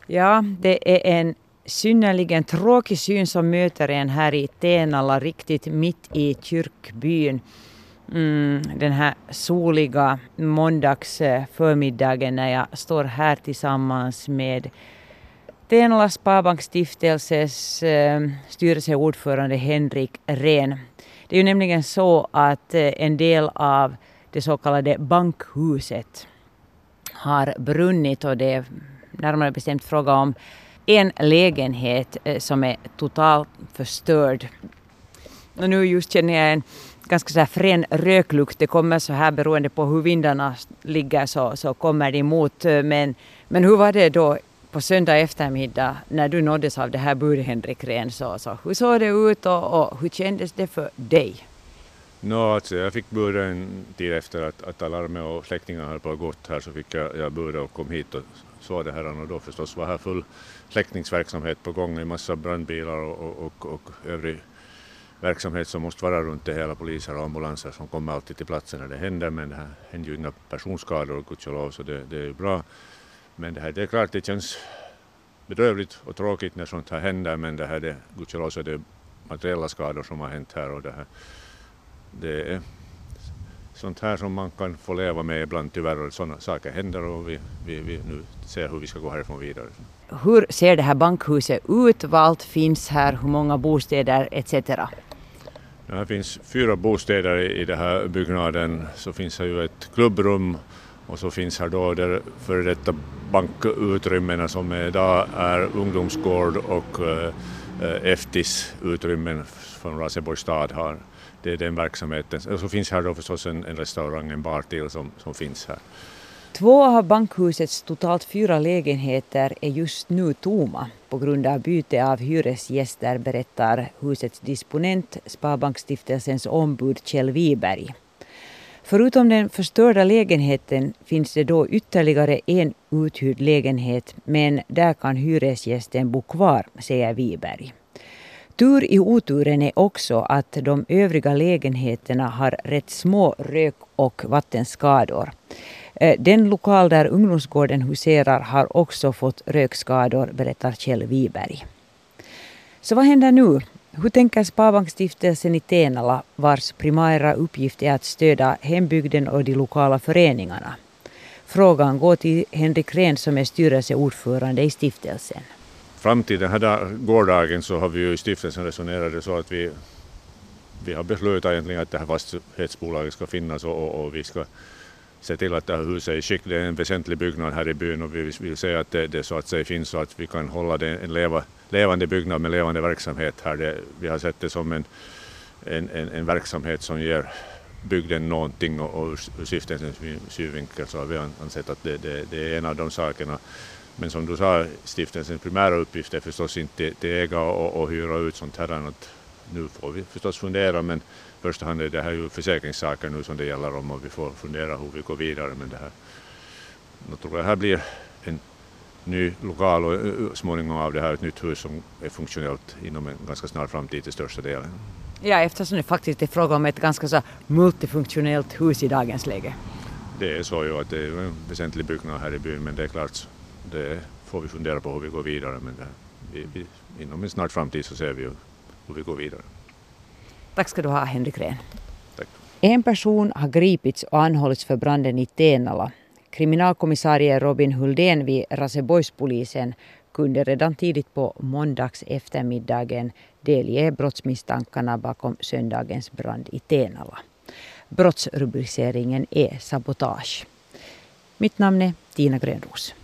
Ja, det är en synnerligen tråkig syn som möter en här i Tenala, riktigt mitt i kyrkbyn. Den här soliga måndags förmiddagen när jag står här tillsammans med Tenala Sparbanksstiftelses styrelseordförande Henrik Rehn. Det är ju nämligen så att en del av det så kallade bankhuset har brunnit, och det är närmare bestämt fråga om en lägenhet som är totalt förstörd. Och nu just känner jag en ganska så här frän röklukt. Det kommer så här beroende på hur vindarna ligger så kommer det emot. Men hur var det då på söndag eftermiddag när du nåddes av det här budet, Henrik Rehn? Så hur såg det ut och hur kändes det för dig? Alltså, jag fick budet en tid efter att alarmet och släktingar hade på gått här, så fick jag budet och kom hit och såg det här, och då förstås var här full släckningsverksamhet på gång, en massa brandbilar och övrig verksamhet som måste vara runt det hela, poliser och ambulanser som kommer alltid till platsen när det händer, men det här händer ju inga personskador, gudskelov, så det är ju bra. Men det är klart, det känns bedrövligt och tråkigt när sånt här händer, men gudskelov så är det materiella skador som har hänt här, och det är sånt här som man kan få leva med ibland, tyvärr, och sådana saker händer, och vi nu ser hur vi ska gå härifrån vidare. Hur ser det här bankhuset ut? Vad allt finns här? Hur många bostäder etc.? Ja, här finns 4 bostäder i den här byggnaden. Så finns här ju ett klubbrum, och så finns här då där för detta bankutrymmena som idag är ungdomsgård och FTIS-utrymmen från Raseborgs stad har. Det är den verksamheten. Och så finns här då förstås en restaurang, en bar till som finns här. 2 av bankhusets totalt 4 lägenheter är just nu tomma på grund av byte av hyresgäster, berättar husets disponent, Sparbankstiftelsens ombud Kjell Wiberg. Förutom den förstörda lägenheten finns det då ytterligare en uthyrd lägenhet, men där kan hyresgästen bo kvar, säger Wiberg. Tur i oturen är också att de övriga lägenheterna har rätt små rök- och vattenskador. Den lokal där ungdomsgården huserar har också fått rökskador, berättar Kjell Wiberg. Så vad händer nu? Hur tänker Sparbanksstiftelsen i Tenala, vars primära uppgift är att stödja hembygden och de lokala föreningarna? Frågan går till Henrik Rehn som är styrelseordförande i stiftelsen. Fram till den här gårdagen så har vi ju i stiftelsen resonerat så att vi har beslutat egentligen att det här fastighetsbolaget ska finnas, och vi ska se till att det här huset är i skick. Det är en väsentlig byggnad här i byn, och vi vill säga att det så att säga finns, så att vi kan hålla det en levande byggnad med levande verksamhet här. Vi har sett det som en verksamhet som ger bygden någonting, och ur stiftelsens synvinkel så har vi ansett att det är en av de sakerna. Men som du sa, stiftelsens primära uppgift är förstås inte att äga och hyra ut sånt här. Att nu får vi förstås fundera, men första hand är det här ju försäkringssaker nu som det gäller om, och vi får fundera hur vi går vidare med det här. Jag tror att det här blir en ny lokal och småningom av det här ett nytt hus som är funktionellt inom en ganska snar framtid till största delen. Ja, eftersom det faktiskt är fråga om ett ganska så multifunktionellt hus i dagens läge. Det är så ju att det är en väsentlig byggnad här i byn, men det är klart, det får vi fundera på hur vi går vidare. Men inom en snart framtid så ser vi hur vi går vidare. Tack ska du ha, Henrik Rehn. Tack. En person har gripits och anhållits för branden i Tenala. Kriminalkommissarie Robin Huldén vid Raseborgspolisen kunde redan tidigt på måndags eftermiddagen delge brottsmisstankarna bakom söndagens brand i Tenala. Brottsrubriceringen är sabotage. Mitt namn är Tina Grönros.